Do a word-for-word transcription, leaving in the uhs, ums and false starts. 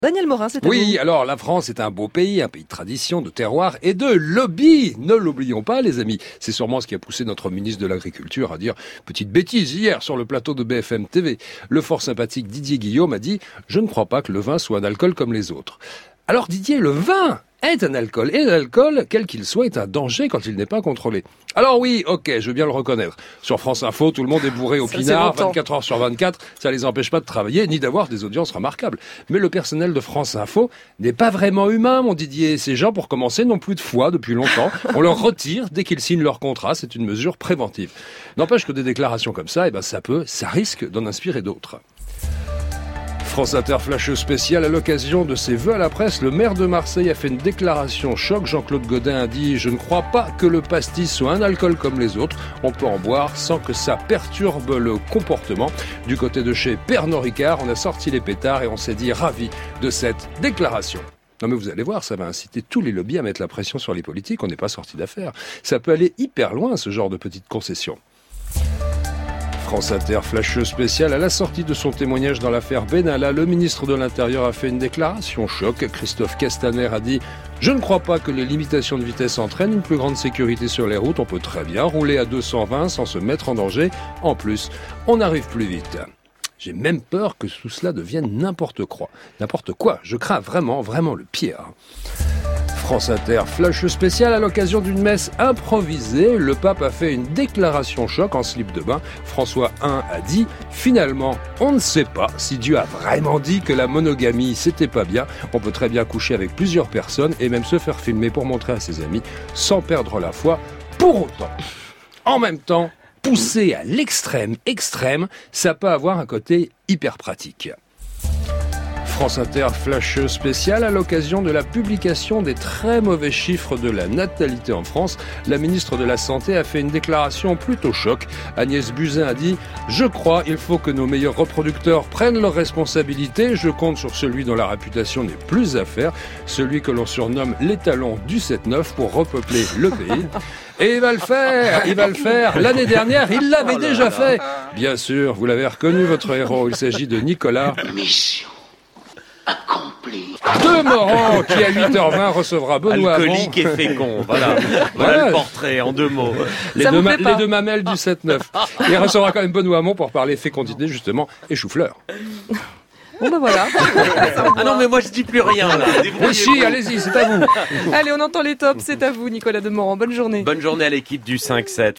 Daniel Morin, c'est à Oui, vous. alors la France est un beau pays, un pays de tradition, de terroir et de lobby. Ne l'oublions pas, les amis. C'est sûrement ce qui a poussé notre ministre de l'Agriculture à dire petite bêtise hier sur le plateau de B F M T V. Le fort sympathique Didier Guillaume a dit « Je ne crois pas que le vin soit un alcool comme les autres ». Alors Didier, le vin est un alcool. Et l'alcool, quel qu'il soit, est un danger quand il n'est pas contrôlé. Alors oui, ok, je veux bien le reconnaître. Sur France Info, tout le monde est bourré au Ça, pinard, c'est vingt-quatre heures sur vingt-quatre. Ça les empêche pas de travailler, ni d'avoir des audiences remarquables. Mais le personnel de France Info n'est pas vraiment humain, mon Didier. Ces gens, pour commencer, n'ont plus de foi depuis longtemps. On leur retire dès qu'ils signent leur contrat. C'est une mesure préventive. N'empêche que des déclarations comme ça, eh ben, ça peut, ça risque d'en inspirer d'autres. France Inter flasheuse spéciale à l'occasion de ses vœux à la presse. Le maire de Marseille a fait une déclaration choc. Jean-Claude Gaudin a dit « Je ne crois pas que le pastis soit un alcool comme les autres. On peut en boire sans que ça perturbe le comportement. » Du côté de chez Pernod Ricard, on a sorti les pétards et on s'est dit ravi de cette déclaration. Non mais vous allez voir, ça va inciter tous les lobbies à mettre la pression sur les politiques. On n'est pas sorti d'affaire. Ça peut aller hyper loin, ce genre de petites concessions. France Inter, flasheuse spéciale. À la sortie de son témoignage dans l'affaire Benalla, le ministre de l'Intérieur a fait une déclaration choc. Christophe Castaner a dit « Je ne crois pas que les limitations de vitesse entraînent une plus grande sécurité sur les routes. On peut très bien rouler à deux cent vingt sans se mettre en danger. En plus, on arrive plus vite. » J'ai même peur que tout cela devienne n'importe quoi. N'importe quoi. Je crains vraiment, vraiment le pire. France Inter, flash spécial à l'occasion d'une messe improvisée. Le pape a fait une déclaration choc en slip de bain. François premier a dit « Finalement, on ne sait pas si Dieu a vraiment dit que la monogamie, c'était pas bien. On peut très bien coucher avec plusieurs personnes et même se faire filmer pour montrer à ses amis sans perdre la foi. Pour autant, en même temps, poussé à l'extrême, extrême, ça peut avoir un côté hyper pratique. » France Inter flash spécial à l'occasion de la publication des très mauvais chiffres de la natalité en France. La ministre de la Santé a fait une déclaration plutôt choc. Agnès Buzyn a dit « Je crois il faut que nos meilleurs reproducteurs prennent leurs responsabilités. Je compte sur celui dont la réputation n'est plus à faire, celui que l'on surnomme l'étalon du sept neuf pour repeupler le pays. » Et il va le faire, il va le faire. L'année dernière, il l'avait oh déjà là fait. Bien sûr, vous l'avez reconnu, votre héros. Il s'agit de Nicolas. Mission accomplie. De Morand, qui à huit heures vingt recevra Benoît Hamon. Alcoolique et fécond, voilà. Voilà Ouais. le portrait, en deux mots. Les Ça deux, vous ma- plaît pas les deux mamelles du sept neuf. Il recevra quand même Benoît Hamon pour parler fécondité, justement, et chou-fleur. Bon ben voilà. Ah non, mais moi je dis plus rien, là. Mais si, allez-y, c'est à vous. Allez, on entend les tops. C'est à vous, Nicolas Demorand. Bonne journée. Bonne journée à l'équipe du cinq sept.